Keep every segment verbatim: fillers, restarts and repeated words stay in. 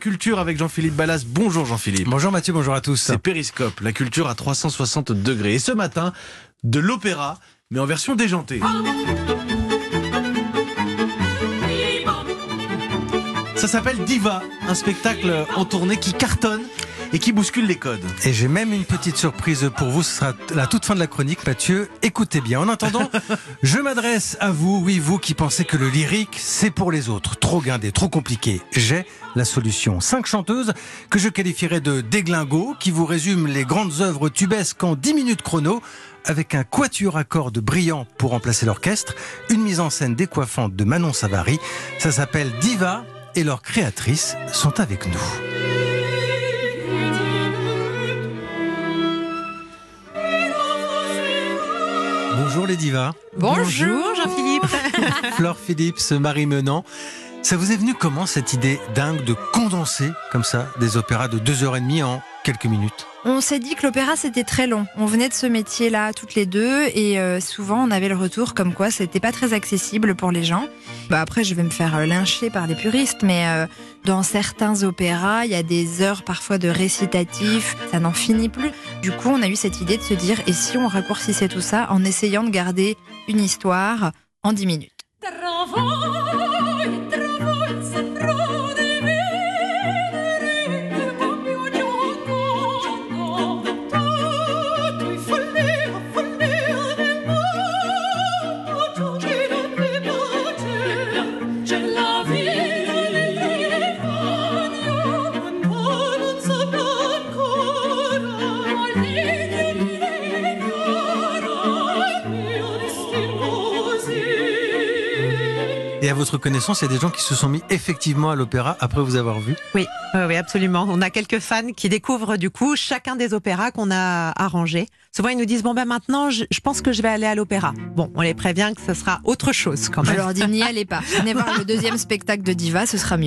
culture avec Jean-Philippe Ballas. Bonjour Jean-Philippe. Bonjour Mathieu, bonjour à tous. C'est Périscope, la culture à trois cent soixante degrés. Et ce matin, de l'opéra, mais en version déjantée. Ça s'appelle Diva, un spectacle en tournée qui cartonne et qui bouscule les codes. Et j'ai même une petite surprise pour vous, ce sera la toute fin de la chronique, Mathieu. Écoutez bien. En attendant, je m'adresse à vous, oui, vous qui pensez que le lyrique, c'est pour les autres. Trop guindé, trop compliqué. J'ai la solution. Cinq chanteuses que je qualifierais de déglingos, qui vous résument les grandes œuvres tubesques en dix minutes chrono, avec un quatuor à cordes brillant pour remplacer l'orchestre, une mise en scène décoiffante de Manon Savary. Ça s'appelle Diva et leurs créatrices sont avec nous. Bonjour les divas. Bonjour Jean-Philippe. Flore Phillips, Marie Menant. Ça vous est venu comment cette idée dingue de condenser comme ça des opéras de deux heures et demie en quelques minutes? On s'est dit que l'opéra c'était très long. On venait de ce métier-là toutes les deux et euh, souvent on avait le retour comme quoi c'était pas très accessible pour les gens. Bah après je vais me faire euh, lyncher par les puristes, mais euh, dans certains opéras il y a des heures parfois de récitatif, ça n'en finit plus. Du coup on a eu cette idée de se dire et si on raccourcissait tout ça en essayant de garder une histoire en dix minutes. Et à votre connaissance, il y a des gens qui se sont mis effectivement à l'opéra après vous avoir vu? Oui, oui, oui, absolument. On a quelques fans qui découvrent du coup chacun des opéras qu'on a arrangés. Souvent, ils nous disent, bon ben maintenant, je, je pense que je vais aller à l'opéra. Bon, on les prévient que ce sera autre chose quand même. Alors, dit, n'y allez pas. Venez voir le deuxième spectacle de Diva, ce sera mieux.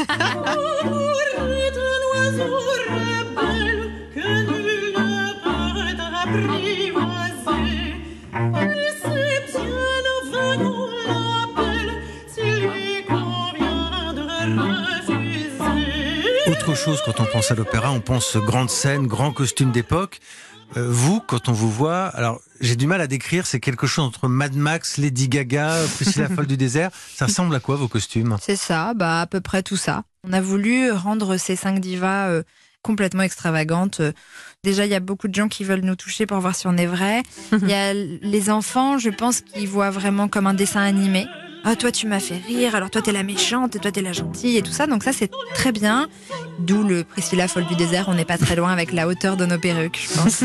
Autre chose, quand on pense à l'opéra, on pense grande scène, grand costume d'époque. Euh, vous, quand on vous voit, alors j'ai du mal à décrire, c'est quelque chose entre Mad Max, Lady Gaga, Priscilla Folle du désert. Ça ressemble à quoi vos costumes? C'est ça, bah à peu près tout ça. On a voulu rendre ces cinq divas euh, complètement extravagantes. Déjà, il y a beaucoup de gens qui veulent nous toucher pour voir si on est vrai. Il y a les enfants, je pense qu'ils voient vraiment comme un dessin animé. Ah, toi, tu m'as fait rire, alors toi, t'es la méchante, et toi, t'es la gentille, et tout ça. Donc ça, c'est très bien. D'où le Priscilla Folle du désert. On n'est pas très loin avec la hauteur de nos perruques, je pense.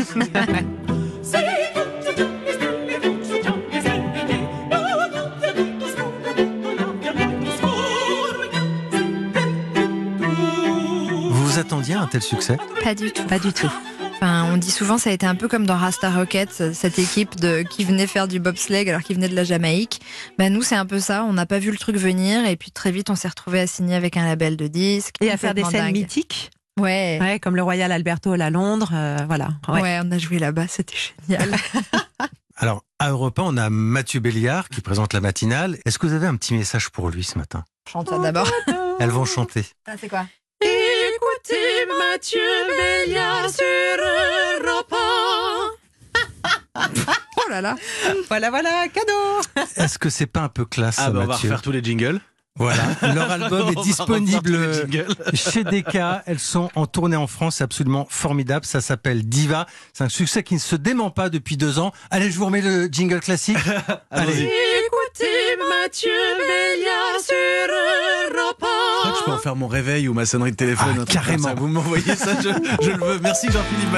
Vous vous attendiez à un tel succès? Pas du tout. Pas du tout. Enfin, on dit souvent ça a été un peu comme dans Rasta Rocket, cette équipe de, qui venait faire du bobsleigh alors qu'ils venaient de la Jamaïque. Ben nous, c'est un peu ça. On n'a pas vu le truc venir et puis très vite, on s'est retrouvé à signer avec un label de disques. Et à faire des scènes dingue. mythiques. Ouais. Ouais, comme le Royal Albert Hall à Londres, euh, voilà. Ouais. ouais, on a joué là-bas, c'était génial. Alors, à Europe un, on a Mathieu Béliard qui présente la matinale. Est-ce que vous avez un petit message pour lui ce matin? Chante ça d'abord. Elles vont chanter. Ah, c'est quoi? Écoutez Mathieu Béliard sur Europe un. Oh là là. Voilà, voilà, cadeau. Est-ce que c'est pas un peu classe, Ah bah on va Mathieu? refaire tous les jingles. Voilà, leur album On est va disponible refaire tous les jingles. chez D K. Elles sont en tournée en France, c'est absolument formidable. Ça s'appelle Diva. C'est un succès qui ne se dément pas depuis deux ans. Allez, je vous remets le jingle classique. Allez. Écoutez Mathieu Béliard sur Europe un. Je crois que je peux en faire mon réveil ou ma sonnerie de téléphone. Ah, un truc comme carrément. ça. Vous m'envoyez ça, je, je le veux. Merci Jean-Philippe.